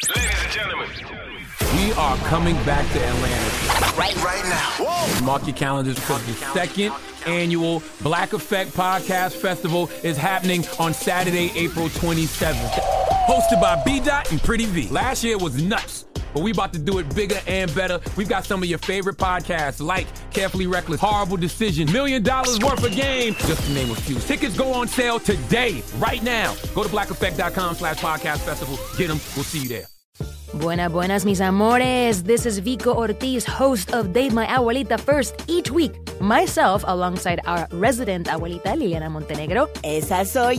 Ladies and gentlemen, we are coming back to Atlanta. Right now. Whoa. Mark your calendars because the second annual Black Effect Podcast Festival is happening on Saturday, April 27th. Hosted by B-Dot and Pretty V. Last year was nuts, but we about to do it bigger and better. We've got some of your favorite podcasts like Carefully Reckless, Horrible Decision, $1 Million Worth of Game, just to name a few. Tickets go on sale today, right now. Go to blackeffect.com/podcast festival. Get them. We'll see you there. Buenas, mis amores. This is Vico Ortiz, host of Date My Abuelita First. Each week, myself, alongside our resident abuelita, Liliana Montenegro, esa soy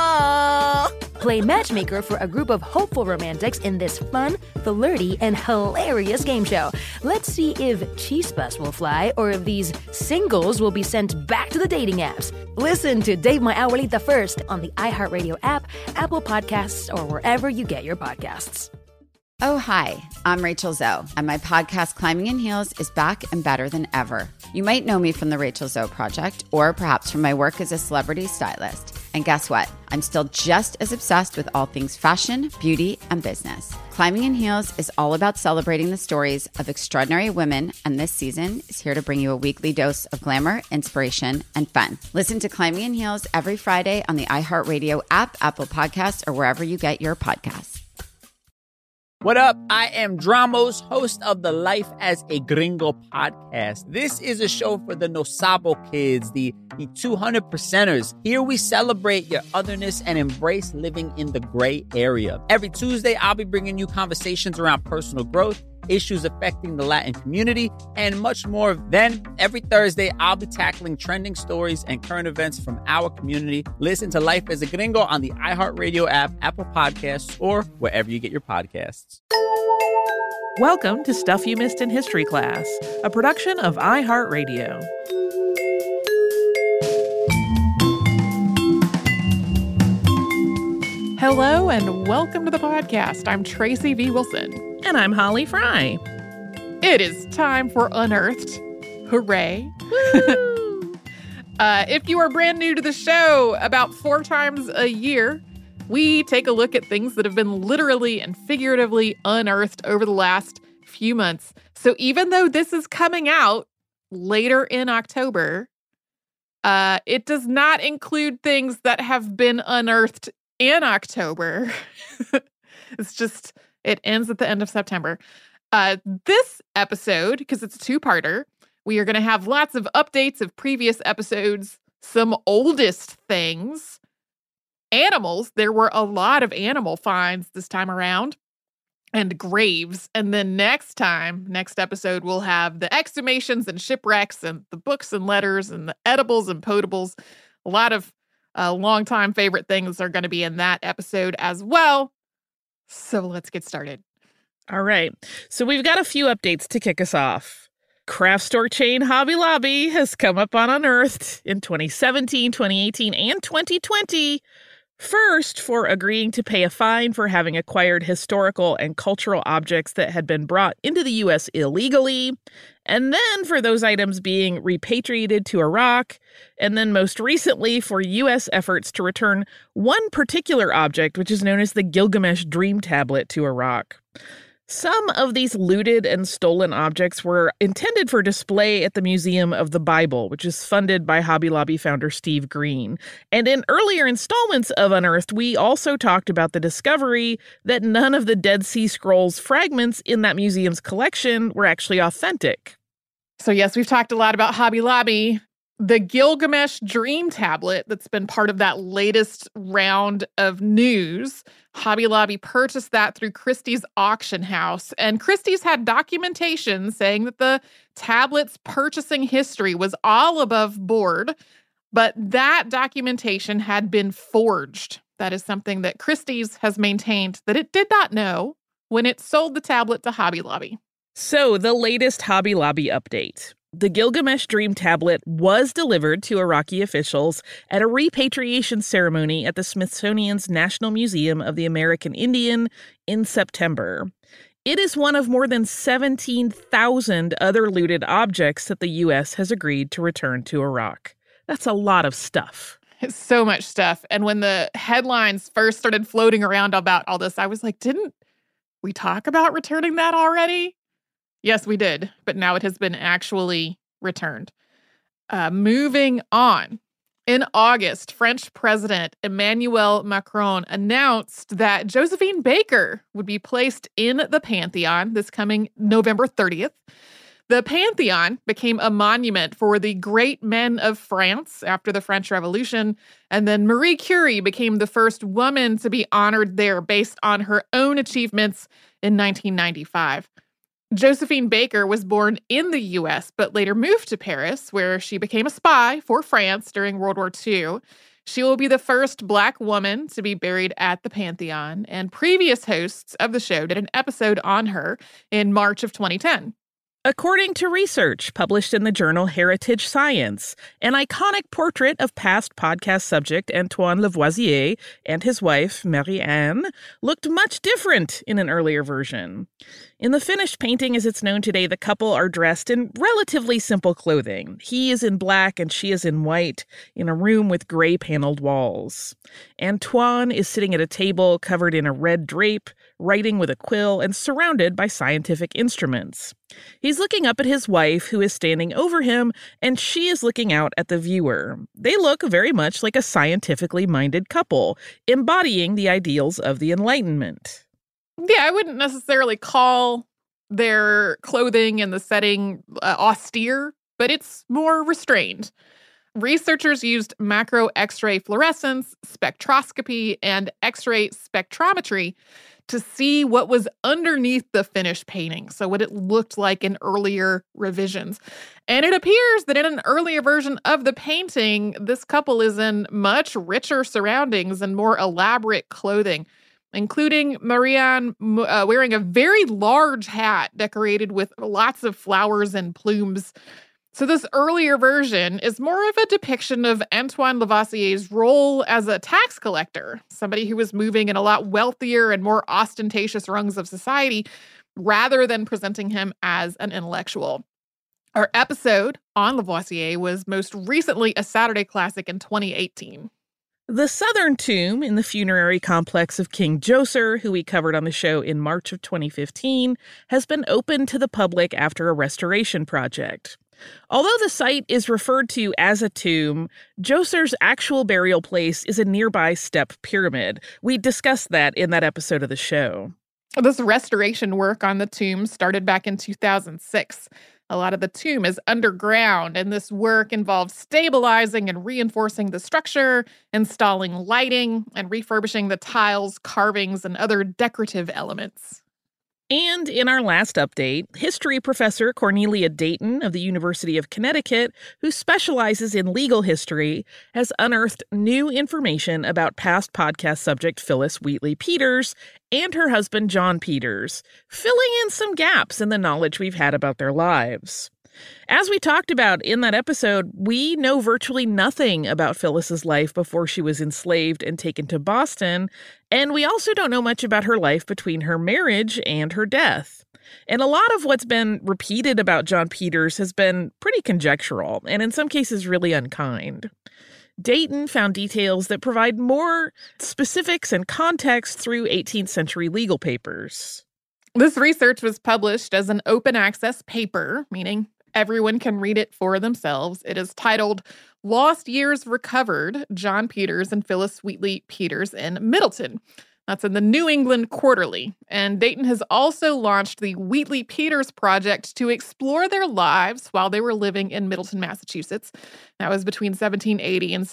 yo, play matchmaker for a group of hopeful romantics in this fun, flirty, and hilarious game show. Let's see if chispas will fly or if these singles will be sent back to the dating apps. Listen to Date My Abuelita First on the iHeartRadio app, Apple Podcasts, or wherever you get your podcasts. Oh, hi, I'm Rachel Zoe, and my podcast, Climbing in Heels, is back and better than ever. You might know me from the Rachel Zoe Project, or perhaps from my work as a celebrity stylist. And guess what? I'm still just as obsessed with all things fashion, beauty, and business. Climbing in Heels is all about celebrating the stories of extraordinary women, and this season is here to bring you a weekly dose of glamour, inspiration, and fun. Listen to Climbing in Heels every Friday on the iHeartRadio app, Apple Podcasts, or wherever you get your podcasts. What up? I am Dramos, host of the Life as a Gringo podcast. This is a show for the No Sabo kids, the 200%ers. Here we celebrate your otherness and embrace living in the gray area. Every Tuesday, I'll be bringing you conversations around personal growth, issues affecting the Latin community, and much more. Then, every Thursday, I'll be tackling trending stories and current events from our community. Listen to Life as a Gringo on the iHeartRadio app, Apple Podcasts, or wherever you get your podcasts. Welcome to Stuff You Missed in History Class, a production of iHeartRadio. Hello and welcome to the podcast. I'm Tracy V. Wilson. And I'm Holly Fry. It is time for Unearthed. Hooray. If you are brand new to the show, about 4 times a year, we take a look at things that have been literally and figuratively unearthed over the last few months. So even though this is coming out later in October, it does not include things that have been unearthed in October. It's just, it ends at the end of September. This episode, because it's a 2-parter, we are going to have lots of updates of previous episodes, some oldest things, animals. There were a lot of animal finds this time around, and graves. And then next episode, we'll have the exhumations and shipwrecks and the books and letters and the edibles and potables. A lot of longtime favorite things are going to be in that episode as well. So let's get started. All right. So we've got a few updates to kick us off. Craft store chain Hobby Lobby has come up on Unearthed in 2017, 2018, and 2020. First, for agreeing to pay a fine for having acquired historical and cultural objects that had been brought into the U.S. illegally, and then for those items being repatriated to Iraq, and then most recently for U.S. efforts to return one particular object, which is known as the Gilgamesh Dream Tablet, to Iraq. Some of these looted and stolen objects were intended for display at the Museum of the Bible, which is funded by Hobby Lobby founder Steve Green. And in earlier installments of Unearthed, we also talked about the discovery that none of the Dead Sea Scrolls fragments in that museum's collection were actually authentic. So yes, we've talked a lot about Hobby Lobby. The Gilgamesh Dream Tablet that's been part of that latest round of news, Hobby Lobby purchased that through Christie's auction house. And Christie's had documentation saying that the tablet's purchasing history was all above board, but that documentation had been forged. That is something that Christie's has maintained that it did not know when it sold the tablet to Hobby Lobby. So the latest Hobby Lobby update. The Gilgamesh Dream Tablet was delivered to Iraqi officials at a repatriation ceremony at the Smithsonian's National Museum of the American Indian in September. It is one of more than 17,000 other looted objects that the U.S. has agreed to return to Iraq. That's a lot of stuff. It's so much stuff. And when the headlines first started floating around about all this, I was like, didn't we talk about returning that already? Yes, we did, but now it has been actually returned. Moving on. In August, French President Emmanuel Macron announced that Josephine Baker would be placed in the Pantheon this coming November 30th. The Pantheon became a monument for the great men of France after the French Revolution, and then Marie Curie became the first woman to be honored there based on her own achievements in 1995. Josephine Baker was born in the U.S., but later moved to Paris, where she became a spy for France during World War II. She will be the first Black woman to be buried at the Pantheon, and previous hosts of the show did an episode on her in March of 2010. According to research published in the journal Heritage Science, an iconic portrait of past podcast subject Antoine Lavoisier and his wife, Marie-Anne, looked much different in an earlier version. In the finished painting, as it's known today, the couple are dressed in relatively simple clothing. He is in black and she is in white, in a room with gray paneled walls. Antoine is sitting at a table covered in a red drape, writing with a quill and surrounded by scientific instruments. He's looking up at his wife, who is standing over him, and she is looking out at the viewer. They look very much like a scientifically minded couple, embodying the ideals of the Enlightenment. Yeah, I wouldn't necessarily call their clothing and the setting austere, but it's more restrained. Researchers used macro X-ray fluorescence, spectroscopy, and X-ray spectrometry to see what was underneath the finished painting, so what it looked like in earlier revisions. And it appears that in an earlier version of the painting, this couple is in much richer surroundings and more elaborate clothing, including Marie-Anne wearing a very large hat decorated with lots of flowers and plumes. So this earlier version is more of a depiction of Antoine Lavoisier's role as a tax collector, somebody who was moving in a lot wealthier and more ostentatious rungs of society, rather than presenting him as an intellectual. Our episode on Lavoisier was most recently a Saturday Classic in 2018. The southern tomb in the funerary complex of King Djoser, who we covered on the show in March of 2015, has been opened to the public after a restoration project. Although the site is referred to as a tomb, Djoser's actual burial place is a nearby step pyramid. We discussed that in that episode of the show. This restoration work on the tomb started back in 2006. A lot of the tomb is underground, and this work involves stabilizing and reinforcing the structure, installing lighting, and refurbishing the tiles, carvings, and other decorative elements. And in our last update, history professor Cornelia Dayton of the University of Connecticut, who specializes in legal history, has unearthed new information about past podcast subject Phyllis Wheatley Peters and her husband John Peters, filling in some gaps in the knowledge we've had about their lives. As we talked about in that episode, we know virtually nothing about Phyllis's life before she was enslaved and taken to Boston, and we also don't know much about her life between her marriage and her death. And a lot of what's been repeated about John Peters has been pretty conjectural, and in some cases really unkind. Dayton found details that provide more specifics and context through 18th century legal papers. This research was published as an open access paper, meaning everyone can read it for themselves. It is titled Lost Years Recovered, John Peters and Phyllis Wheatley Peters in Middleton. That's in the New England Quarterly. And Dayton has also launched the Wheatley Peters Project to explore their lives while they were living in Middleton, Massachusetts. That was between 1780 and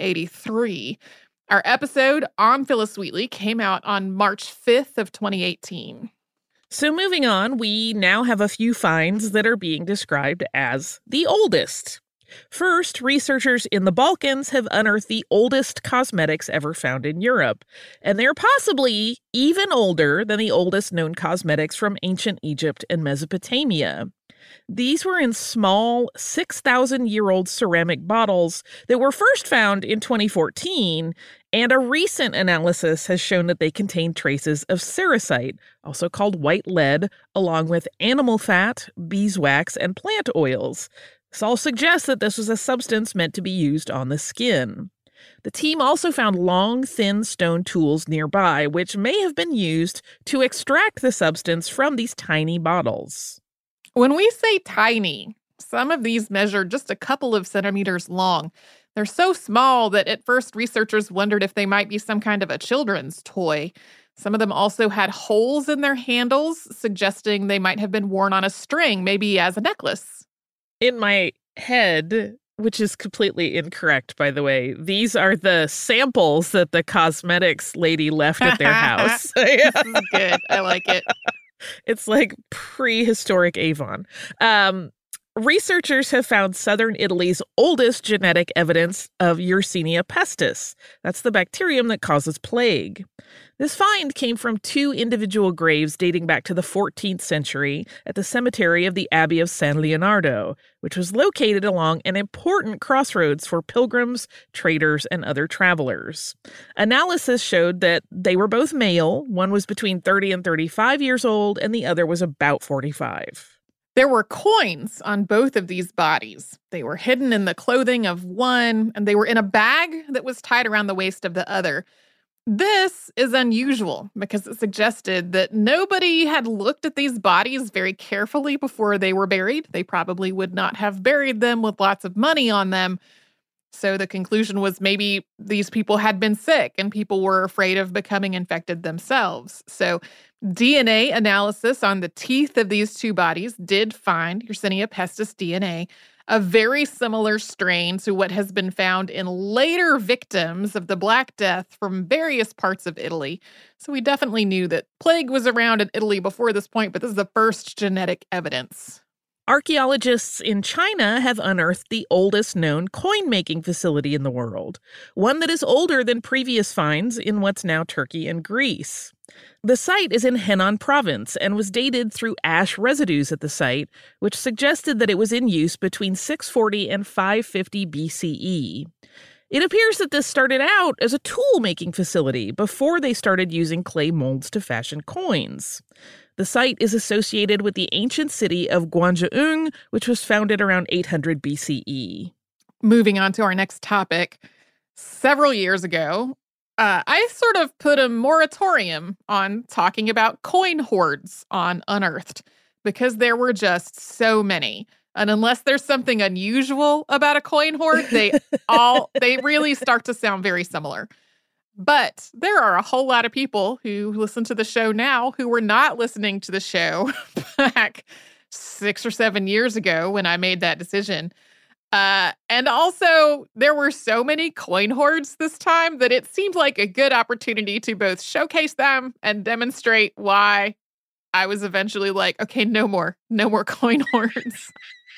1783. Our episode on Phyllis Wheatley came out on March 5th of 2018. So moving on, we now have a few finds that are being described as the oldest. First, researchers in the Balkans have unearthed the oldest cosmetics ever found in Europe, and they're possibly even older than the oldest known cosmetics from ancient Egypt and Mesopotamia. These were in small 6,000-year-old ceramic bottles that were first found in 2014, and a recent analysis has shown that they contain traces of cerussite, also called white lead, along with animal fat, beeswax, and plant oils. This all suggests that this was a substance meant to be used on the skin. The team also found long, thin stone tools nearby, which may have been used to extract the substance from these tiny bottles. When we say tiny, some of these measured just a couple of centimeters long. They're so small that at first researchers wondered if they might be some kind of a children's toy. Some of them also had holes in their handles, suggesting they might have been worn on a string, maybe as a necklace. In my head, which is completely incorrect, by the way, these are the samples that the cosmetics lady left at their house. This is good. I like it. It's like prehistoric Avon. Researchers have found southern Italy's oldest genetic evidence of Yersinia pestis. That's the bacterium that causes plague. This find came from 2 individual graves dating back to the 14th century at the cemetery of the Abbey of San Leonardo, which was located along an important crossroads for pilgrims, traders, and other travelers. Analysis showed that they were both male. One was between 30 and 35 years old, and the other was about 45. There were coins on both of these bodies. They were hidden in the clothing of one, and they were in a bag that was tied around the waist of the other. This is unusual because it suggested that nobody had looked at these bodies very carefully before they were buried. They probably would not have buried them with lots of money on them. So the conclusion was maybe these people had been sick and people were afraid of becoming infected themselves. So DNA analysis on the teeth of these 2 bodies did find Yersinia pestis DNA, a very similar strain to what has been found in later victims of the Black Death from various parts of Italy. So we definitely knew that plague was around in Italy before this point, but this is the first genetic evidence. Archaeologists in China have unearthed the oldest known coin-making facility in the world, one that is older than previous finds in what's now Turkey and Greece. The site is in Henan province and was dated through ash residues at the site, which suggested that it was in use between 640 and 550 BCE. It appears that this started out as a tool-making facility before they started using clay molds to fashion coins. The site is associated with the ancient city of Guanzhong, which was founded around 800 BCE. Moving on to our next topic. Several years ago, I sort of put a moratorium on talking about coin hoards on Unearthed because there were just so many. And unless there's something unusual about a coin hoard, they really start to sound very similar. But there are a whole lot of people who listen to the show now who were not listening to the show back 6 or 7 years ago when I made that decision. And also, there were so many coin hoards this time that it seemed like a good opportunity to both showcase them and demonstrate why I was eventually like, okay, no more coin hoards.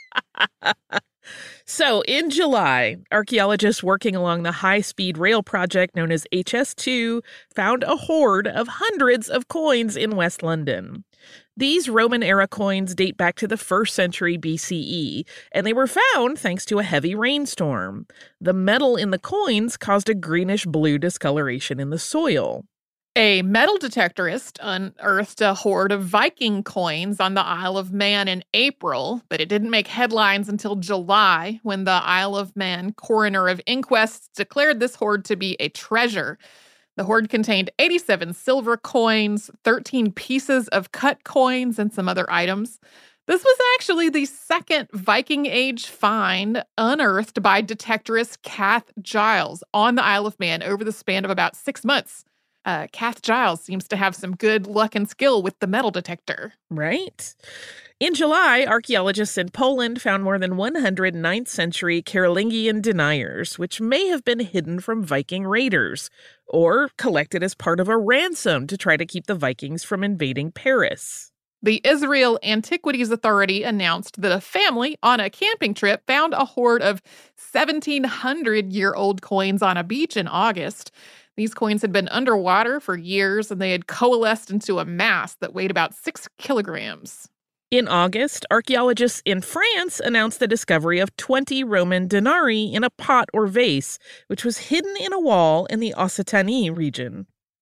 So in July, archaeologists working along the high-speed rail project known as HS2 found a hoard of hundreds of coins in West London. These Roman-era coins date back to the 1st century BCE, and they were found thanks to a heavy rainstorm. The metal in the coins caused a greenish-blue discoloration in the soil. A metal detectorist unearthed a hoard of Viking coins on the Isle of Man in April, but it didn't make headlines until July when the Isle of Man coroner of inquests declared this hoard to be a treasure. The hoard contained 87 silver coins, 13 pieces of cut coins, and some other items. This was actually the second Viking Age find unearthed by detectorist Kath Giles on the Isle of Man over the span of about 6 months. Kath Giles seems to have some good luck and skill with the metal detector. Right. In July, archaeologists in Poland found more than 100 9th century Carolingian deniers, which may have been hidden from Viking raiders or collected as part of a ransom to try to keep the Vikings from invading Paris. The Israel Antiquities Authority announced that a family on a camping trip found a hoard of 1,700-year-old coins on a beach in August. These coins had been underwater for years, and they had coalesced into a mass that weighed about 6 kilograms. In August, archaeologists in France announced the discovery of 20 Roman denarii in a pot or vase, which was hidden in a wall in the Occitanie region.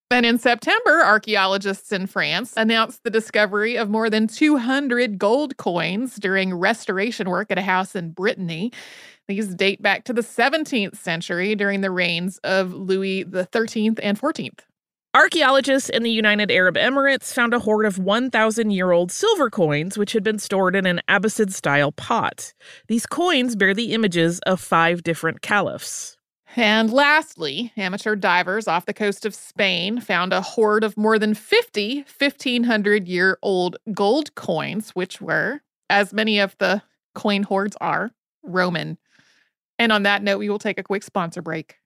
And in September, archaeologists in France announced the discovery of more than 200 gold coins during restoration work at a house in Brittany. These date back to the 17th century during the reigns of Louis XIII and XIV. Archaeologists in the United Arab Emirates found a hoard of 1,000-year-old silver coins, which had been stored in an Abbasid-style pot. These coins bear the images of 5 different caliphs. And lastly, amateur divers off the coast of Spain found a hoard of more than 50 1,500-year-old gold coins, which were, as many of the coin hoards are, Roman. And on that note, we will take a quick sponsor break.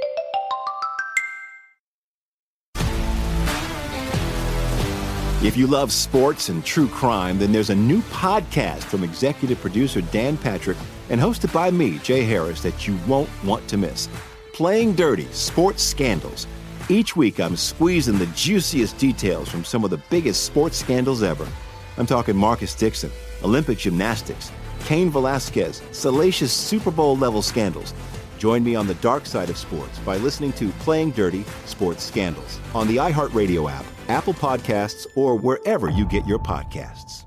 If you love sports and true crime, then there's a new podcast from executive producer Dan Patrick and hosted by me, Jay Harris, that you won't want to miss. Playing Dirty: Sports Scandals. Each week, I'm squeezing the juiciest details from some of the biggest sports scandals ever. I'm talking Marcus Dixon, Olympic gymnastics, Cain Velasquez, salacious Super Bowl-level scandals. Join me on the dark side of sports by listening to Playing Dirty: Sports Scandals on the iHeartRadio app, Apple Podcasts, or wherever you get your podcasts.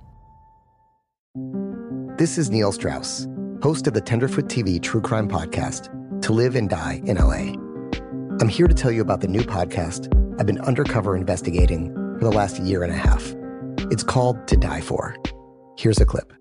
This is Neil Strauss, host of the Tenderfoot TV True Crime Podcast, To Live and Die in LA. I'm here to tell you about the new podcast I've been undercover investigating for the last year and a half. It's called To Die For. Here's a clip.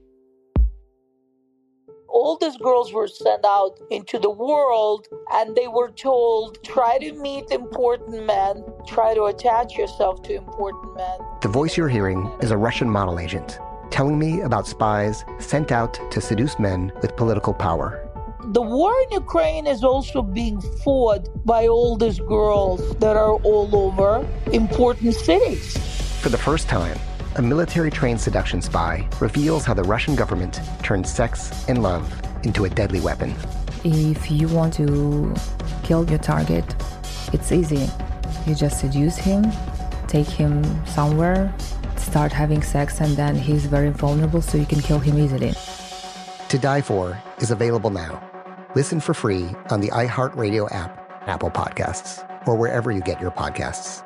All these girls were sent out into the world and they were told, try to meet important men, try to attach yourself to important men. The voice you're hearing is a Russian model agent telling me about spies sent out to seduce men with political power. The war in Ukraine is also being fought by all these girls that are all over important cities. For the first time, a military-trained seduction spy reveals how the Russian government turned sex and love into a deadly weapon. If you want to kill your target, it's easy. You just seduce him, take him somewhere, start having sex, and then he's very vulnerable, so you can kill him easily. To Die For is available now. Listen for free on the iHeartRadio app, Apple Podcasts, or wherever you get your podcasts.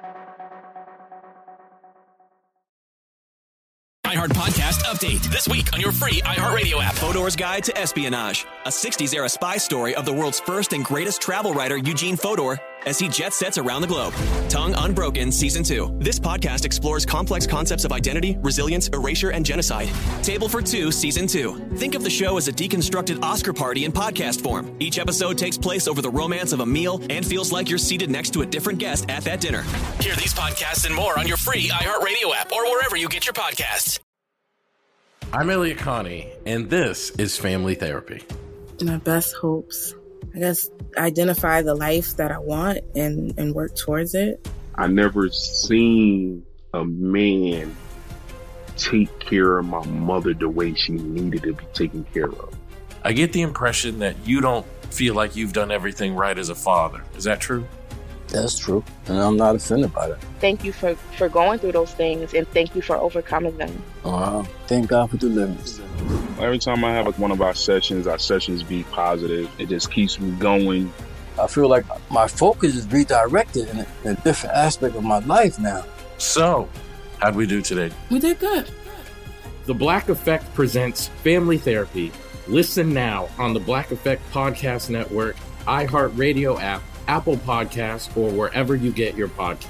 iHeart Podcast Update. This week on your free iHeartRadio app. Fodor's Guide to Espionage. A 60s-era spy story of the world's first and greatest travel writer, Eugene Fodor, as he jet sets around the globe. Tongue Unbroken Season 2. This podcast explores complex concepts of identity, resilience, erasure, and genocide. Table for Two Season 2. Think of the show as a deconstructed Oscar party in podcast form. Each episode takes place over the romance of a meal and feels like you're seated next to a different guest at that dinner. Hear these podcasts and more on your free iHeartRadio app or wherever you get your podcasts. I'm Elliot Connie, and this is Family Therapy. My best hopes, I guess, identify the life that I want and work towards it. I never seen a man take care of my mother the way she needed to be taken care of. I get the impression that you don't feel like you've done everything right as a father. Is that true? That's true, and I'm not offended by that. Thank you for going through those things, and thank you for overcoming them. Wow, thank God for deliverance. Every time I have one of our sessions be positive. It just keeps me going. I feel like my focus is redirected in a different aspect of my life now. So, how'd we do today? We did good. The Black Effect presents Family Therapy. Listen now on the Black Effect Podcast Network, iHeartRadio app, Apple Podcasts, or wherever you get your podcasts.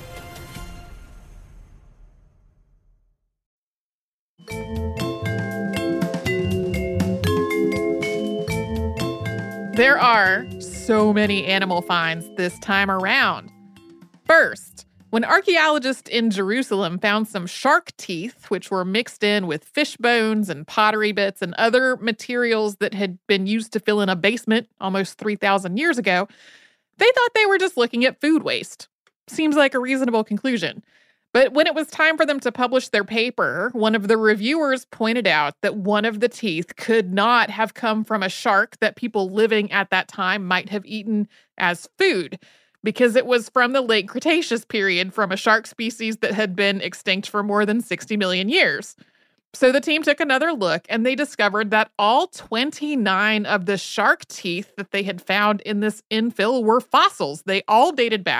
There are so many animal finds this time around. First, when archaeologists in Jerusalem found some shark teeth, which were mixed in with fish bones and pottery bits and other materials that had been used to fill in a basement almost 3,000 years ago, they thought they were just looking at food waste. Seems like a reasonable conclusion. But when it was time for them to publish their paper, one of the reviewers pointed out that one of the teeth could not have come from a shark that people living at that time might have eaten as food, because it was from the late Cretaceous period, from a shark species that had been extinct for more than 60 million years. So the team took another look, and they discovered that all 29 of the shark teeth that they had found in this infill were fossils. They all dated back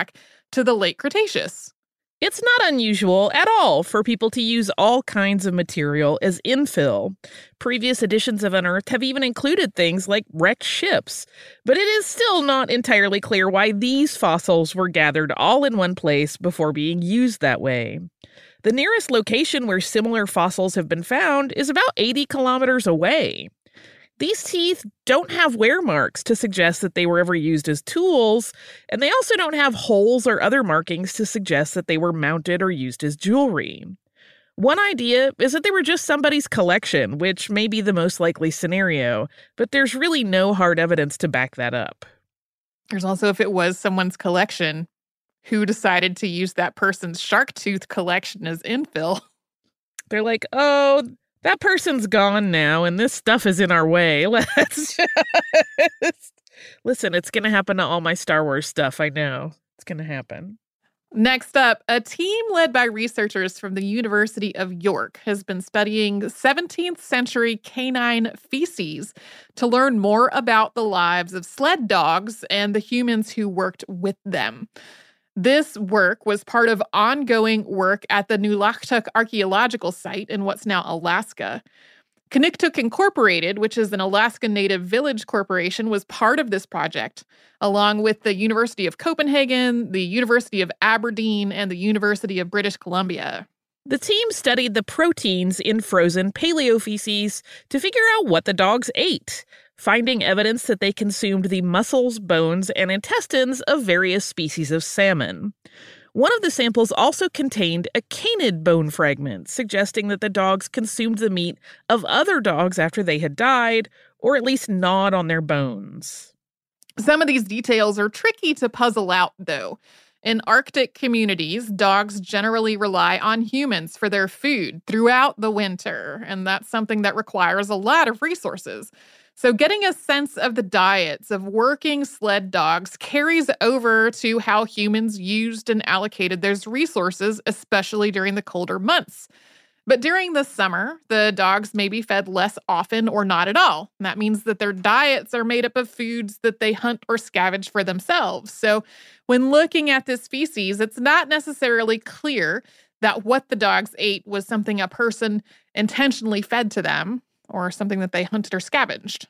to the late Cretaceous. It's not unusual at all for people to use all kinds of material as infill. Previous editions of Unearthed have even included things like wrecked ships, but it is still not entirely clear why these fossils were gathered all in one place before being used that way. The nearest location where similar fossils have been found is about 80 kilometers away. These teeth don't have wear marks to suggest that they were ever used as tools, and they also don't have holes or other markings to suggest that they were mounted or used as jewelry. One idea is that they were just somebody's collection, which may be the most likely scenario, but there's really no hard evidence to back that up. There's also, if it was someone's collection, who decided to use that person's shark tooth collection as infill? They're like, oh, that person's gone now, and this stuff is in our way. Let's just... Listen, it's going to happen to all my Star Wars stuff. I know. It's going to happen. Next up, a team led by researchers from the University of York has been studying 17th century canine feces to learn more about the lives of sled dogs and the humans who worked with them. This work was part of ongoing work at the Nulaktuk Archaeological Site in what's now Alaska. Kaniktuk Incorporated, which is an Alaska Native Village corporation, was part of this project, along with the University of Copenhagen, the University of Aberdeen, and the University of British Columbia. The team studied the proteins in frozen paleofeces to figure out what the dogs ate, finding evidence that they consumed the muscles, bones, and intestines of various species of salmon. One of the samples also contained a canid bone fragment, suggesting that the dogs consumed the meat of other dogs after they had died, or at least gnawed on their bones. Some of these details are tricky to puzzle out, though. In Arctic communities, dogs generally rely on humans for their food throughout the winter, and that's something that requires a lot of resources. So getting a sense of the diets of working sled dogs carries over to how humans used and allocated those resources, especially during the colder months. But during the summer, the dogs may be fed less often or not at all. And that means that their diets are made up of foods that they hunt or scavenge for themselves. So when looking at this species, it's not necessarily clear that what the dogs ate was something a person intentionally fed to them, or something that they hunted or scavenged.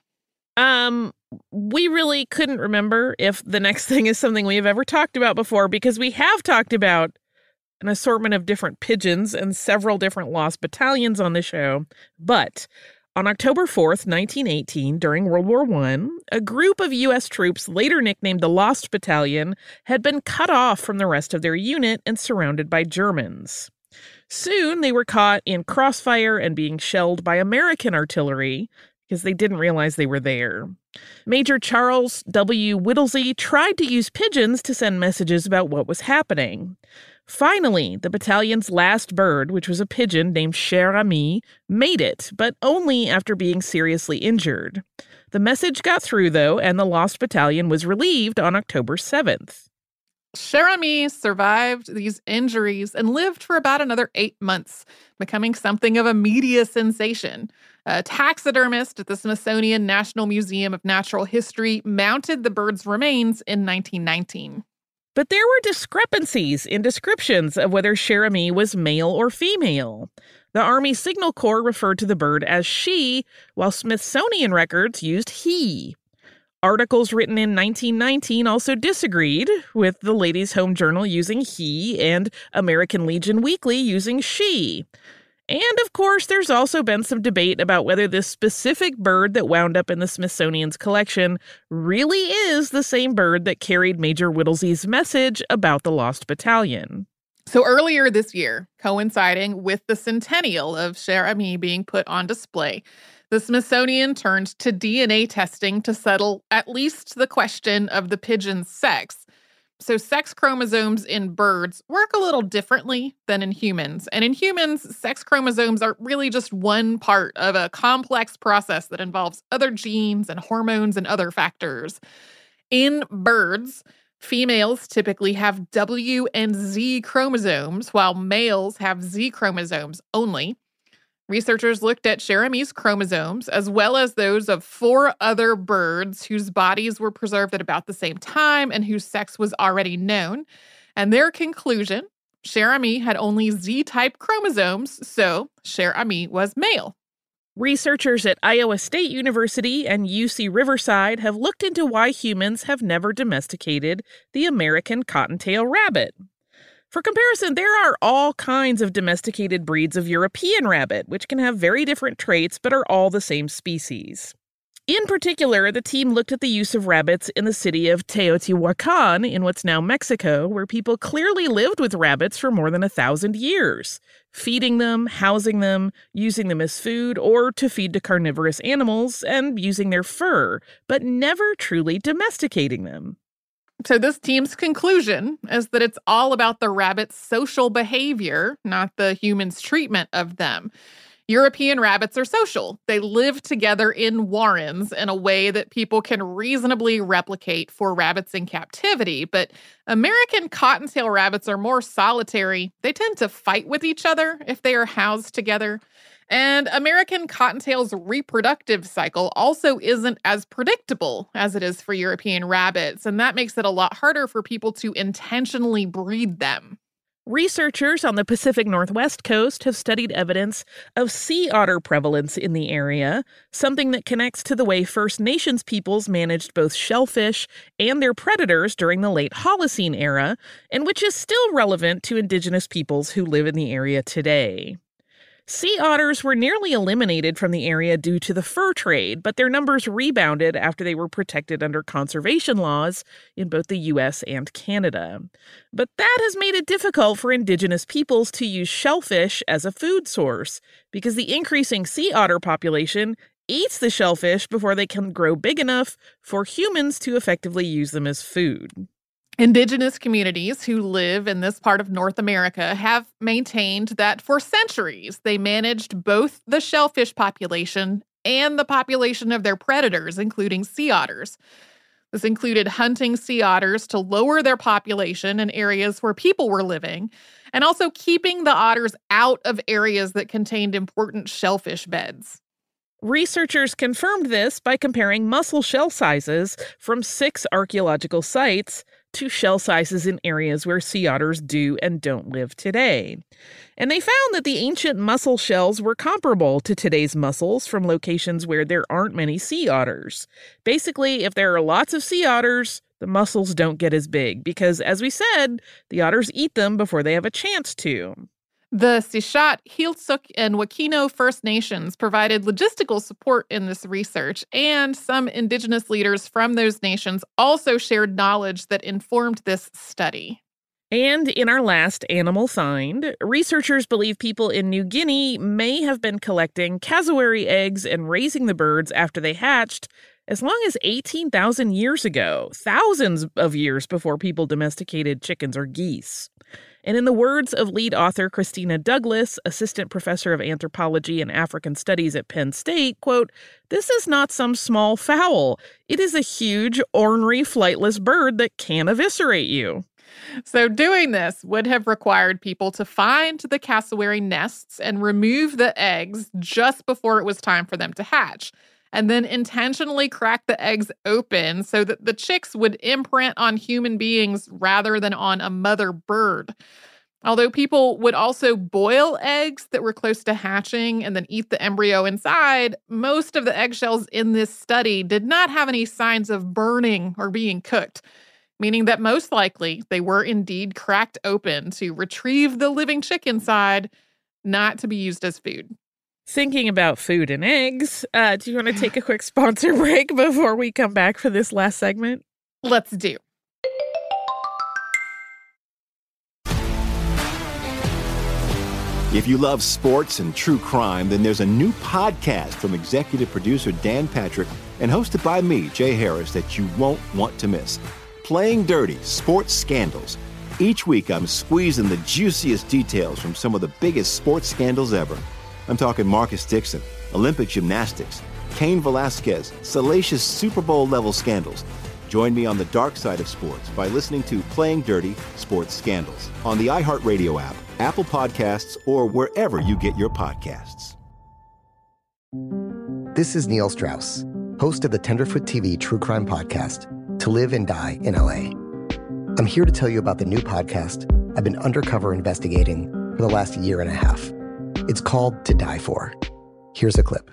We really couldn't remember if the next thing is something we have ever talked about before, because we have talked about an assortment of different pigeons and several different lost battalions on the show. But on October 4th, 1918, during World War I, a group of U.S. troops, later nicknamed the Lost Battalion, had been cut off from the rest of their unit and surrounded by Germans. Soon, they were caught in crossfire and being shelled by American artillery because they didn't realize they were there. Major Charles W. Whittlesey tried to use pigeons to send messages about what was happening. Finally, the battalion's last bird, which was a pigeon named Cher Ami, made it, but only after being seriously injured. The message got through, though, and the Lost Battalion was relieved on October 7th. Cher Ami survived these injuries and lived for about another 8 months, becoming something of a media sensation. A taxidermist at the Smithsonian National Museum of Natural History mounted the bird's remains in 1919. But there were discrepancies in descriptions of whether Cher Ami was male or female. The Army Signal Corps referred to the bird as she, while Smithsonian records used he. Articles written in 1919 also disagreed, with the Ladies' Home Journal using he and American Legion Weekly using she. And, of course, there's also been some debate about whether this specific bird that wound up in the Smithsonian's collection really is the same bird that carried Major Whittlesey's message about the Lost Battalion. So earlier this year, coinciding with the centennial of Cher Ami being put on display, the Smithsonian turned to DNA testing to settle at least the question of the pigeon's sex. So sex chromosomes in birds work a little differently than in humans. And in humans, sex chromosomes are really just one part of a complex process that involves other genes and hormones and other factors. In birds, females typically have W and Z chromosomes, while males have Z chromosomes only. Researchers looked at Cher Ami's chromosomes, as well as those of 4 other birds whose bodies were preserved at about the same time and whose sex was already known. And their conclusion, Cher Ami had only Z-type chromosomes, so Cher Ami was male. Researchers at Iowa State University and UC Riverside have looked into why humans have never domesticated the American cottontail rabbit. For comparison, there are all kinds of domesticated breeds of European rabbit, which can have very different traits but are all the same species. In particular, the team looked at the use of rabbits in the city of Teotihuacan in what's now Mexico, where people clearly lived with rabbits for more than 1,000 years, feeding them, housing them, using them as food, or to feed to carnivorous animals, and using their fur, but never truly domesticating them. So this team's conclusion is that it's all about the rabbit's social behavior, not the human's treatment of them. European rabbits are social. They live together in warrens in a way that people can reasonably replicate for rabbits in captivity. But American cottontail rabbits are more solitary. They tend to fight with each other if they are housed together. And American cottontail's reproductive cycle also isn't as predictable as it is for European rabbits, and that makes it a lot harder for people to intentionally breed them. Researchers on the Pacific Northwest coast have studied evidence of sea otter prevalence in the area, something that connects to the way First Nations peoples managed both shellfish and their predators during the late Holocene era, and which is still relevant to Indigenous peoples who live in the area today. Sea otters were nearly eliminated from the area due to the fur trade, but their numbers rebounded after they were protected under conservation laws in both the U.S. and Canada. But that has made it difficult for Indigenous peoples to use shellfish as a food source, because the increasing sea otter population eats the shellfish before they can grow big enough for humans to effectively use them as food. Indigenous communities who live in this part of North America have maintained that for centuries they managed both the shellfish population and the population of their predators, including sea otters. This included hunting sea otters to lower their population in areas where people were living, and also keeping the otters out of areas that contained important shellfish beds. Researchers confirmed this by comparing mussel shell sizes from 6 archaeological sites to shell sizes in areas where sea otters do and don't live today. And they found that the ancient mussel shells were comparable to today's mussels from locations where there aren't many sea otters. Basically, if there are lots of sea otters, the mussels don't get as big because, as we said, the otters eat them before they have a chance to. The Sishat, Heiltsuk, and Wakino First Nations provided logistical support in this research, and some Indigenous leaders from those nations also shared knowledge that informed this study. And in our last Animal Find, researchers believe people in New Guinea may have been collecting cassowary eggs and raising the birds after they hatched as long as 18,000 years ago, thousands of years before people domesticated chickens or geese. And in the words of lead author Christina Douglas, assistant professor of anthropology and African studies at Penn State, quote, "This is not some small fowl. It is a huge, ornery, flightless bird that can eviscerate you." So doing this would have required people to find the cassowary nests and remove the eggs just before it was time for them to hatch, and then intentionally crack the eggs open so that the chicks would imprint on human beings rather than on a mother bird. Although people would also boil eggs that were close to hatching and then eat the embryo inside, most of the eggshells in this study did not have any signs of burning or being cooked, meaning that most likely they were indeed cracked open to retrieve the living chick inside, not to be used as food. Thinking about food and eggs, do you want to take a quick sponsor break before we come back for this last segment? Let's do. If you love sports and true crime, then there's a new podcast from executive producer Dan Patrick and hosted by me, Jay Harris, that you won't want to miss. Playing Dirty: Sports Scandals. Each week, I'm squeezing the juiciest details from some of the biggest sports scandals ever. I'm talking Marcus Dixon, Olympic gymnastics, Cain Velasquez, salacious Super Bowl-level scandals. Join me on the dark side of sports by listening to Playing Dirty: Sports Scandals on the iHeartRadio app, Apple Podcasts, or wherever you get your podcasts. This is Neil Strauss, host of the Tenderfoot TV True Crime Podcast, To Live and Die in L.A. I'm here to tell you about the new podcast I've been undercover investigating for the last year and a half. It's called To Die For. Here's a clip.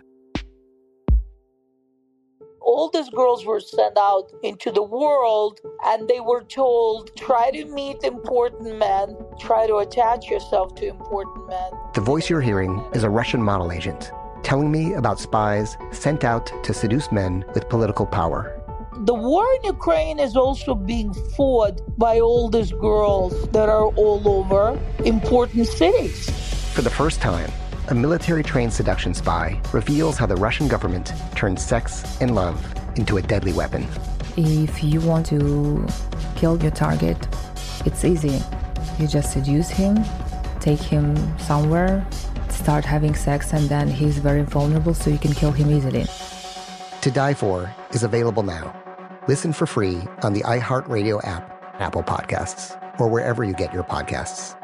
All these girls were sent out into the world and they were told, try to meet important men, try to attach yourself to important men. The voice you're hearing is a Russian model agent telling me about spies sent out to seduce men with political power. The war in Ukraine is also being fought by all these girls that are all over important cities. For the first time, a military-trained seduction spy reveals how the Russian government turned sex and love into a deadly weapon. If you want to kill your target, it's easy. You just seduce him, take him somewhere, start having sex, and then he's very vulnerable, so you can kill him easily. To Die For is available now. Listen for free on the iHeartRadio app, Apple Podcasts, or wherever you get your podcasts.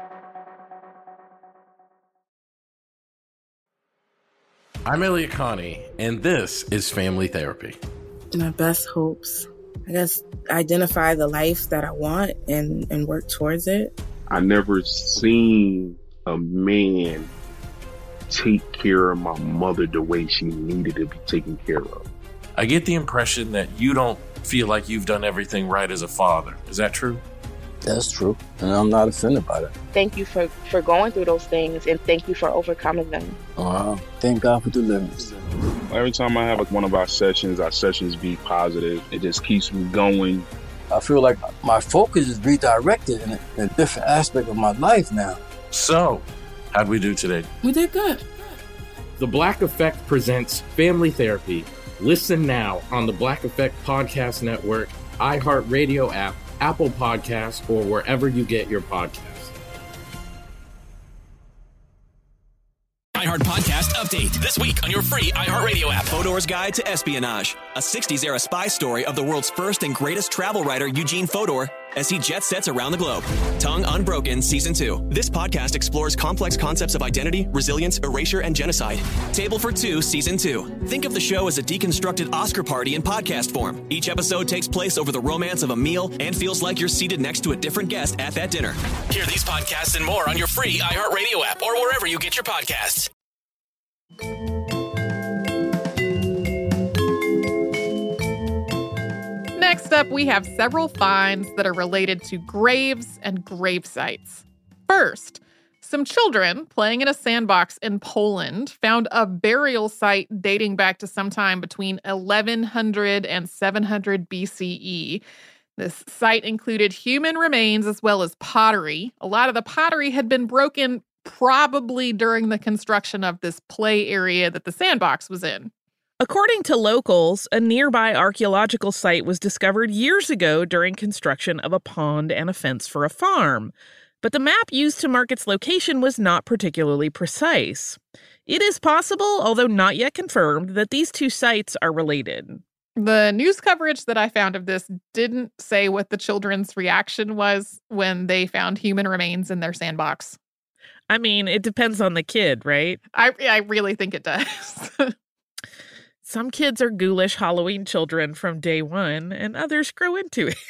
I'm Elliot Connie, and this is Family Therapy. My best hopes, I guess, identify the life that I want and work towards it. I never seen a man take care of my mother the way she needed to be taken care of. I get the impression that you don't feel like you've done everything right as a father. Is that true? That's true, and I'm not offended by that. Thank you for going through those things, and thank you for overcoming them. Wow. Thank God for deliverance. Every time I have one of our sessions be positive. It just keeps me going. I feel like my focus is redirected in a different aspect of my life now. So, how'd we do today? We did good. The Black Effect presents Family Therapy. Listen now on the Black Effect Podcast Network, iHeartRadio app, Apple Podcasts, or wherever you get your podcasts. iHeart Podcast Update. This week on your free iHeartRadio app. Fodor's Guide to Espionage. A 60s-era spy story of the world's first and greatest travel writer, Eugene Fodor, as he jet sets around the globe. Tongue Unbroken Season 2. This podcast explores complex concepts of identity, resilience, erasure, and genocide. Table for Two Season 2. Think of the show as a deconstructed Oscar party in podcast form. Each episode takes place over the romance of a meal and feels like you're seated next to a different guest at that dinner. Hear these podcasts and more on your free iHeartRadio app or wherever you get your podcasts. Next up, we have several finds that are related to graves and grave sites. First, some children playing in a sandbox in Poland found a burial site dating back to sometime between 1100 and 700 BCE. This site included human remains as well as pottery. A lot of the pottery had been broken probably during the construction of this play area that the sandbox was in. According to locals, a nearby archaeological site was discovered years ago during construction of a pond and a fence for a farm. But the map used to mark its location was not particularly precise. It is possible, although not yet confirmed, that these two sites are related. The news coverage that I found of this didn't say what the children's reaction was when they found human remains in their sandbox. I mean, it depends on the kid, right? I really think it does. Some kids are ghoulish Halloween children from day one, and others grow into it.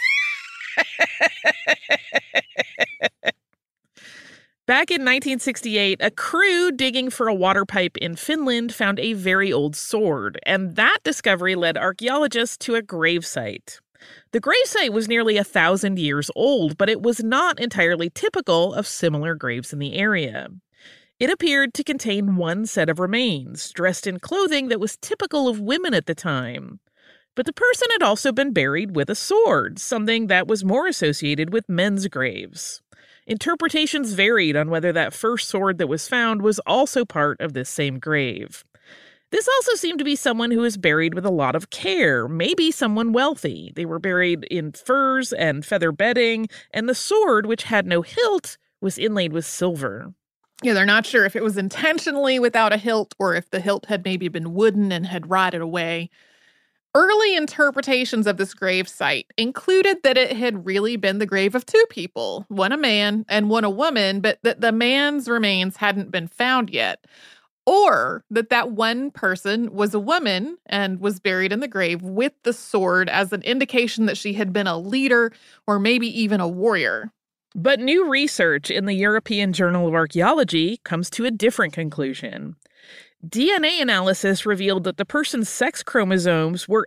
Back in 1968, a crew digging for a water pipe in Finland found a very old sword, and that discovery led archaeologists to a gravesite. The gravesite was nearly 1,000 years old, but it was not entirely typical of similar graves in the area. It appeared to contain one set of remains, dressed in clothing that was typical of women at the time. But the person had also been buried with a sword, something that was more associated with men's graves. Interpretations varied on whether that first sword that was found was also part of this same grave. This also seemed to be someone who was buried with a lot of care, maybe someone wealthy. They were buried in furs and feather bedding, and the sword, which had no hilt, was inlaid with silver. Yeah, they're not sure if it was intentionally without a hilt or if the hilt had maybe been wooden and had rotted away. Early interpretations of this grave site included that it had really been the grave of two people, one a man and one a woman, but that the man's remains hadn't been found yet. or that one person was a woman and was buried in the grave with the sword as an indication that she had been a leader or maybe even a warrior. But new research in the European Journal of Archaeology comes to a different conclusion. DNA analysis revealed that the person's sex chromosomes were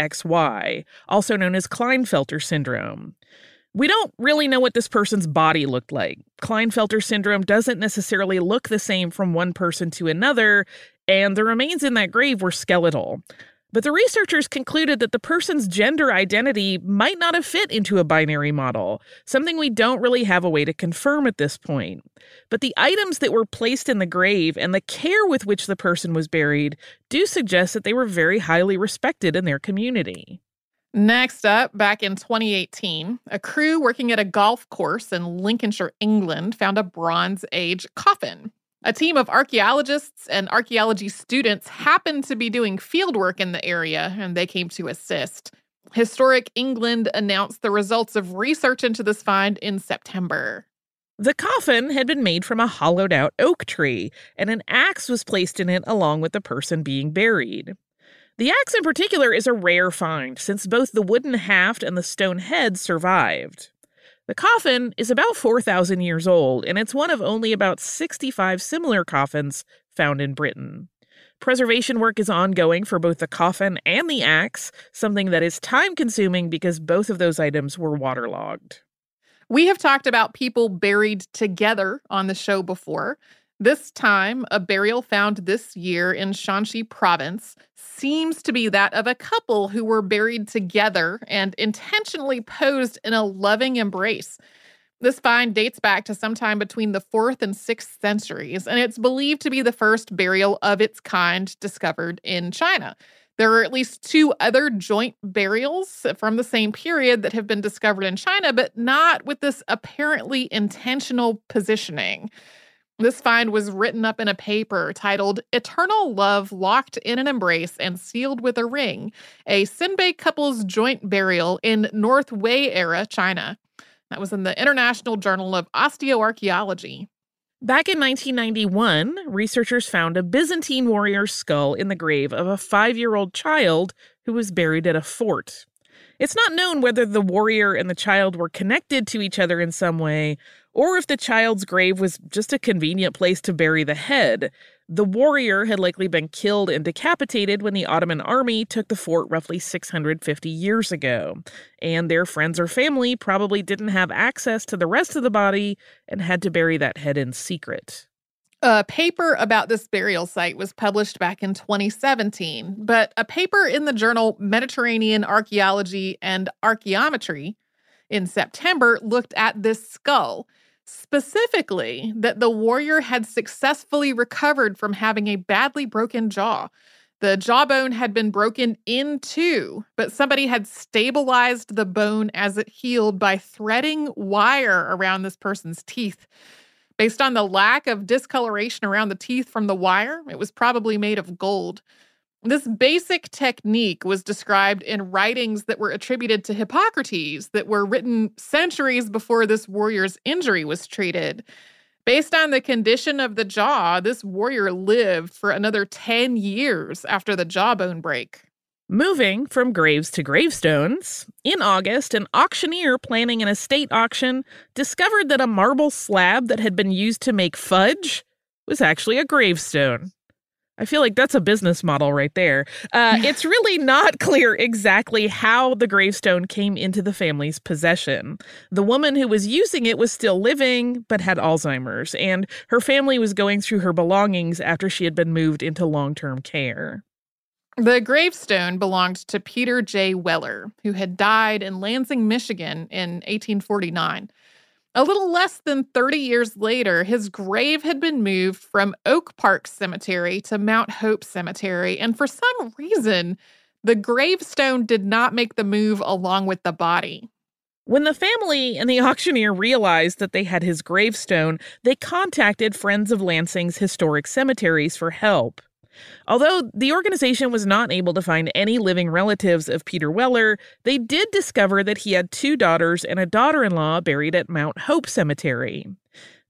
XXY, also known as Klinefelter syndrome. We don't really know what this person's body looked like. Klinefelter syndrome doesn't necessarily look the same from one person to another, and the remains in that grave were skeletal. But the researchers concluded that the person's gender identity might not have fit into a binary model, something we don't really have a way to confirm at this point. But the items that were placed in the grave and the care with which the person was buried do suggest that they were very highly respected in their community. Next up, back in 2018, a crew working at a golf course in Lincolnshire, England, found a Bronze Age coffin. A team of archaeologists and archaeology students happened to be doing fieldwork in the area, and they came to assist. Historic England announced the results of research into this find in September. The coffin had been made from a hollowed-out oak tree, and an axe was placed in it along with the person being buried. The axe in particular is a rare find, since both the wooden haft and the stone head survived. The coffin is about 4,000 years old, and it's one of only about 65 similar coffins found in Britain. Preservation work is ongoing for both the coffin and the axe, something that is time-consuming because both of those items were waterlogged. We have talked about people buried together on the show before. This time, a burial found this year in Shanxi province seems to be that of a couple who were buried together and intentionally posed in a loving embrace. This find dates back to sometime between the 4th and 6th centuries, and it's believed to be the first burial of its kind discovered in China. There are at least 2 other joint burials from the same period that have been discovered in China, but not with this apparently intentional positioning. This find was written up in a paper titled Eternal Love Locked in an Embrace and Sealed with a Ring, a Xinbei couple's joint burial in North Wei era China. That was in the International Journal of Osteoarchaeology. Back in 1991, researchers found a Byzantine warrior's skull in the grave of a 5-year-old child who was buried at a fort. It's not known whether the warrior and the child were connected to each other in some way, or if the child's grave was just a convenient place to bury the head. The warrior had likely been killed and decapitated when the Ottoman army took the fort roughly 650 years ago, and their friends or family probably didn't have access to the rest of the body and had to bury that head in secret. A paper about this burial site was published back in 2017, but a paper in the journal Mediterranean Archaeology and Archaeometry in September looked at this skull, specifically that the warrior had successfully recovered from having a badly broken jaw. The jawbone had been broken in 2, but somebody had stabilized the bone as it healed by threading wire around this person's teeth. Based on the lack of discoloration around the teeth from the wire, it was probably made of gold. This basic technique was described in writings that were attributed to Hippocrates that were written centuries before this warrior's injury was treated. Based on the condition of the jaw, this warrior lived for another 10 years after the jawbone break. Moving from graves to gravestones, in August, an auctioneer planning an estate auction discovered that a marble slab that had been used to make fudge was actually a gravestone. I feel like that's a business model right there. It's really not clear exactly how the gravestone came into the family's possession. The woman who was using it was still living, but had Alzheimer's, and her family was going through her belongings after she had been moved into long-term care. The gravestone belonged to Peter J. Weller, who had died in Lansing, Michigan in 1849. A little less than 30 years later, his grave had been moved from Oak Park Cemetery to Mount Hope Cemetery, and for some reason, the gravestone did not make the move along with the body. When the family and the auctioneer realized that they had his gravestone, they contacted Friends of Lansing's historic cemeteries for help. Although the organization was not able to find any living relatives of Peter Weller, they did discover that he had 2 daughters and a daughter-in-law buried at Mount Hope Cemetery.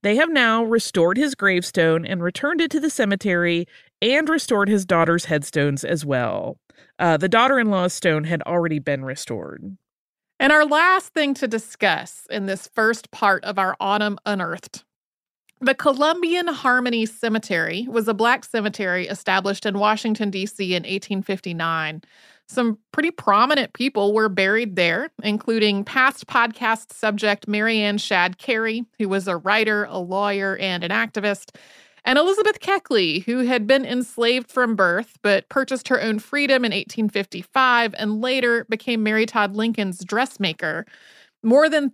They have now restored his gravestone and returned it to the cemetery and restored his daughter's headstones as well. The daughter-in-law's stone had already been restored. And our last thing to discuss in this first part of our Autumn Unearthed. The Columbian Harmony Cemetery was a Black cemetery established in Washington, D.C. in 1859. Some pretty prominent people were buried there, including past podcast subject Marianne Shadd Cary, who was a writer, a lawyer, and an activist, and Elizabeth Keckley, who had been enslaved from birth but purchased her own freedom in 1855 and later became Mary Todd Lincoln's dressmaker. More than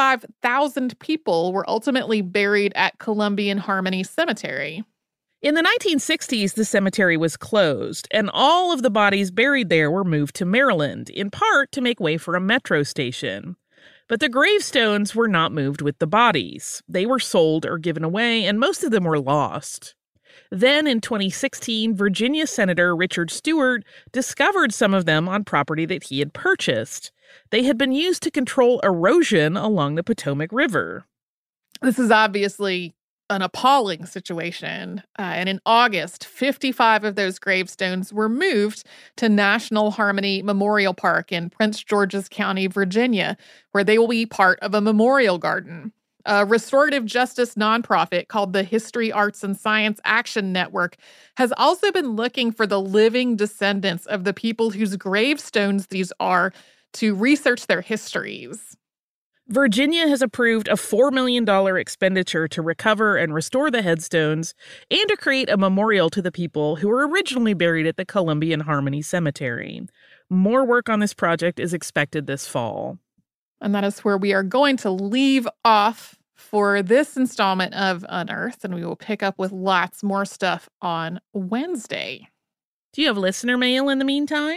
35,000 people were ultimately buried at Columbian Harmony Cemetery. In the 1960s, the cemetery was closed, and all of the bodies buried there were moved to Maryland, in part to make way for a metro station. But the gravestones were not moved with the bodies. They were sold or given away, and most of them were lost. Then, in 2016, Virginia Senator Richard Stewart discovered some of them on property that he had purchased. They had been used to control erosion along the Potomac River. This is obviously an appalling situation. And in August, 55 of those gravestones were moved to National Harmony Memorial Park in Prince George's County, Virginia, where they will be part of a memorial garden. A restorative justice nonprofit called the History, Arts, and Science Action Network has also been looking for the living descendants of the people whose gravestones these are to research their histories. Virginia has approved a $4 million expenditure to recover and restore the headstones and to create a memorial to the people who were originally buried at the Columbian Harmony Cemetery. More work on this project is expected this fall. And that is where we are going to leave off for this installment of Unearthed, and we will pick up with lots more stuff on Wednesday. Do you have listener mail in the meantime?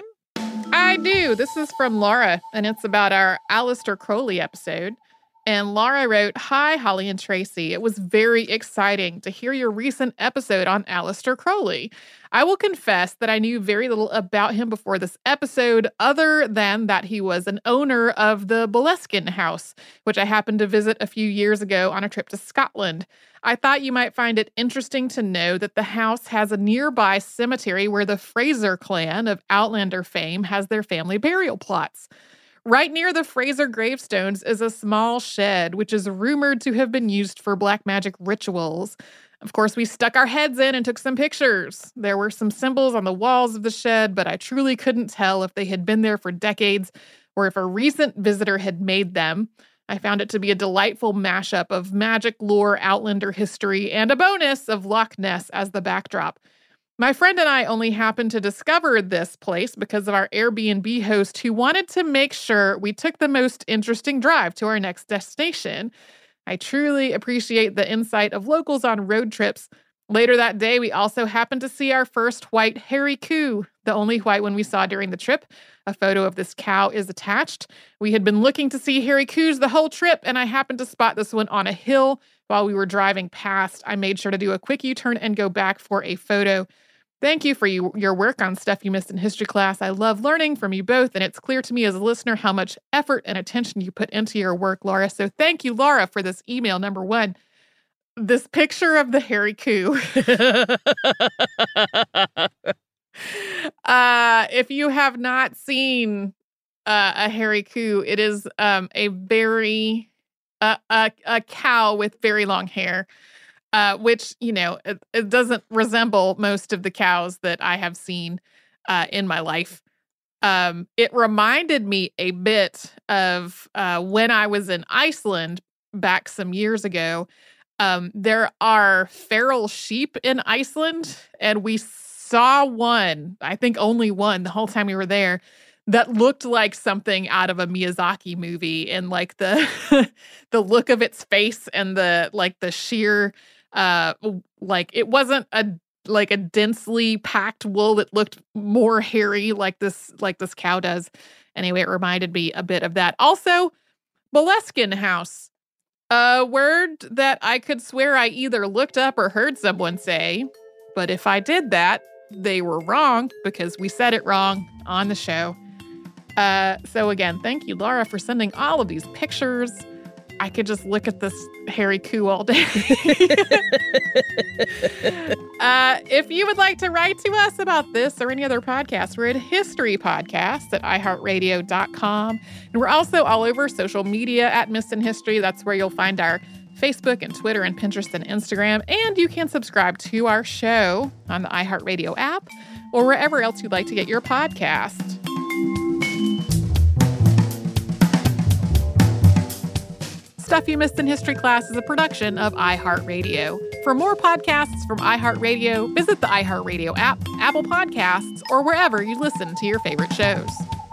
I do. This is from Laura, and it's about our Aleister Crowley episode. And Laura wrote, "Hi, Holly and Tracy. It was very exciting to hear your recent episode on Aleister Crowley. I will confess that I knew very little about him before this episode, other than that he was an owner of the Boleskine House, which I happened to visit a few years ago on a trip to Scotland. I thought you might find it interesting to know that the house has a nearby cemetery where the Fraser clan of Outlander fame has their family burial plots. Right near the Fraser gravestones is a small shed, which is rumored to have been used for black magic rituals. Of course, we stuck our heads in and took some pictures. There were some symbols on the walls of the shed, but I truly couldn't tell if they had been there for decades or if a recent visitor had made them. I found it to be a delightful mashup of magic lore, Outlander history, and a bonus of Loch Ness as the backdrop. My friend and I only happened to discover this place because of our Airbnb host who wanted to make sure we took the most interesting drive to our next destination. I truly appreciate the insight of locals on road trips. Later that day, we also happened to see our first white hairy coo, the only white one we saw during the trip. A photo of this cow is attached. We had been looking to see hairy coos the whole trip, and I happened to spot this one on a hill while we were driving past. I made sure to do a quick U-turn and go back for a photo. Thank you for your work on stuff you missed in history class. I love learning from you both, and it's clear to me as a listener how much effort and attention you put into your work, Laura. So thank you, Laura, for this email. Number one, this picture of the hairy coo. If you have not seen a hairy coo, it is a very a cow with very long hair. Which, you know, it doesn't resemble most of the cows that I have seen in my life. It reminded me a bit of when I was in Iceland back some years ago. There are feral sheep in Iceland, and we saw one, I think only one, the whole time we were there, that looked like something out of a Miyazaki movie, and like the the look of its face and the sheer like it wasn't a densely packed wool that looked more hairy like this cow does. Anyway, it reminded me a bit of that. Also, Boleskine House, a word that I could swear I either looked up or heard someone say, but if I did that, they were wrong because we said it wrong on the show. So again, thank you, Laura, for sending all of these pictures. I could just look at this hairy coo all day. If you would like to write to us about this or any other podcast, we're at historypodcast@iheartradio.com. And we're also all over social media at Missed in History. That's where you'll find our Facebook and Twitter and Pinterest and Instagram. And you can subscribe to our show on the iHeartRadio app or wherever else you'd like to get your podcast. Stuff You Missed in History Class is a production of iHeartRadio. For more podcasts from iHeartRadio, visit the iHeartRadio app, Apple Podcasts, or wherever you listen to your favorite shows.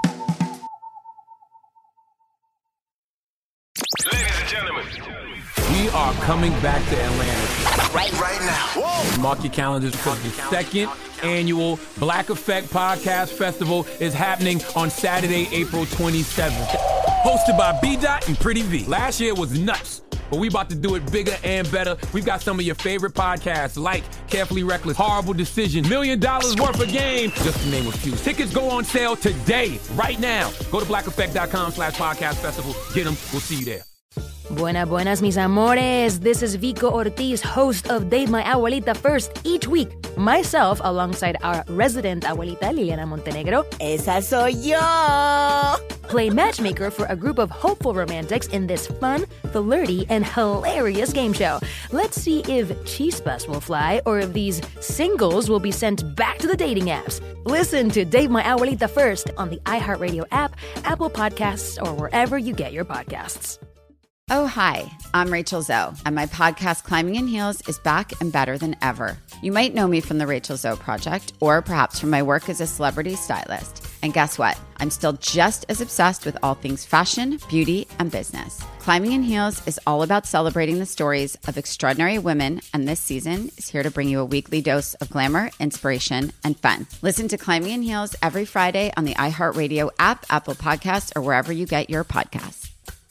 Ladies and gentlemen, we are coming back to Atlanta. right now. Whoa. Mark your calendars because the second annual Black Effect Podcast Festival is happening on Saturday, April 27th. Hosted by B-Dot and Pretty V. Last year was nuts, but we about to do it bigger and better. We've got some of your favorite podcasts like Carefully Reckless, Horrible Decision, $1 Million Worth of Game, just to name a few. Tickets go on sale today, right now. Go to blackeffect.com/podcast festival. Get them. We'll see you there. Buenas, mis amores. This is Vico Ortiz, host of Date My Abuelita First, each week. Myself, alongside our resident abuelita, Liliana Montenegro. Esa soy yo. Play matchmaker for a group of hopeful romantics in this fun, flirty, and hilarious game show. Let's see if chispas will fly or if these singles will be sent back to the dating apps. Listen to Date My Abuelita First on the iHeartRadio app, Apple Podcasts, or wherever you get your podcasts. Oh, hi, I'm Rachel Zoe, and my podcast, Climbing in Heels, is back and better than ever. You might know me from the Rachel Zoe Project, or perhaps from my work as a celebrity stylist. And guess what? I'm still just as obsessed with all things fashion, beauty, and business. Climbing in Heels is all about celebrating the stories of extraordinary women, and this season is here to bring you a weekly dose of glamour, inspiration, and fun. Listen to Climbing in Heels every Friday on the iHeartRadio app, Apple Podcasts, or wherever you get your podcasts.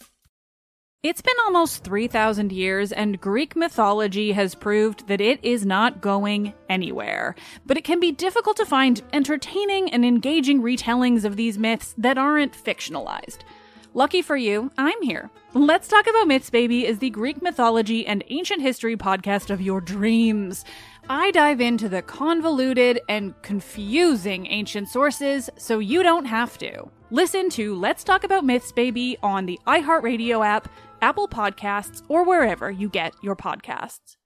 It's been almost 3,000 years, and Greek mythology has proved that it is not going anywhere. But it can be difficult to find entertaining and engaging retellings of these myths that aren't fictionalized. Lucky for you, I'm here. Let's Talk About Myths, Baby is the Greek mythology and ancient history podcast of your dreams. I dive into the convoluted and confusing ancient sources so you don't have to. Listen to Let's Talk About Myths, Baby on the iHeartRadio app, Apple Podcasts, or wherever you get your podcasts.